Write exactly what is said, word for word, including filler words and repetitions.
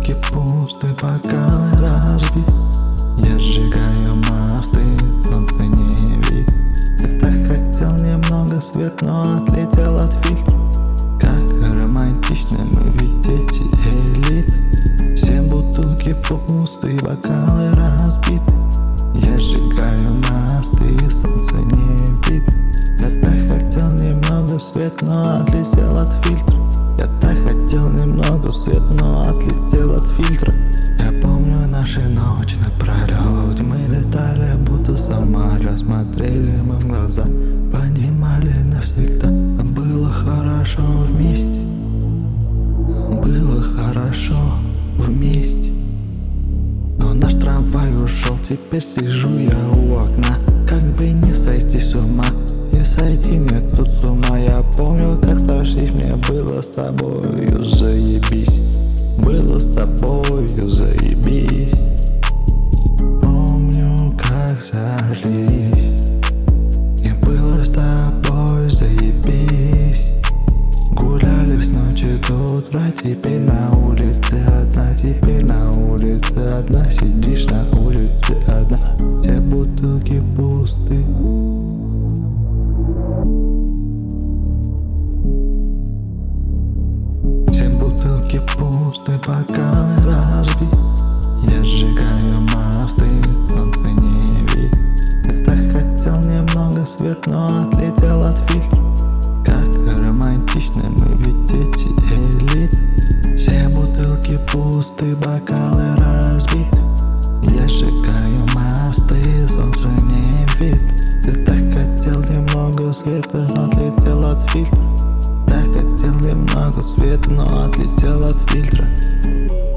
бутылки пусты, бокалы разбит. Я сжигаю мосты, солнце не видит. Я так хотел немного свет, но отлетел от фильтра. Как романтично, мы ведь дети элит. Все бутылки пусты, бокалы разбиты. Я сжигаю мосты, солнце не видит. Я так хотел немного свет, но отлетел от фильтра. Я так хотел немного свет, но отлетел от фильтра. Я помню наши ночи напролёт. Мы летали, будто самолёт. Смотрели мы в глаза, понимали навсегда. Было хорошо вместе. Было хорошо вместе. Но наш трамвай ушел, теперь сижу я у окна. Как бы не сойти с ума, не сойти мне тут с ума. Я помню, как сошлись, мне было с тобою заебись. Было с тобою заебись. Помню, как сошлись, мне было с тобой заебись. Гуляли с ночи до утра, теперь на улице одна. Теперь на улице одна, сидишь на улице одна. Все бутылки пусты. Все бутылки пусты, бокалы разбит. Я сжигаю мосты, солнце не видит. Я так хотел немного свет, но отлетел от фильтра. Как романтично, мы ведь дети элит. Все бутылки пусты, бокалы разбиты. Я сжигаю мосты, солнце не видит. Ты так хотел немного света, но отлетел от фильтра. Так хотел немного света, но отлетел от фильтра.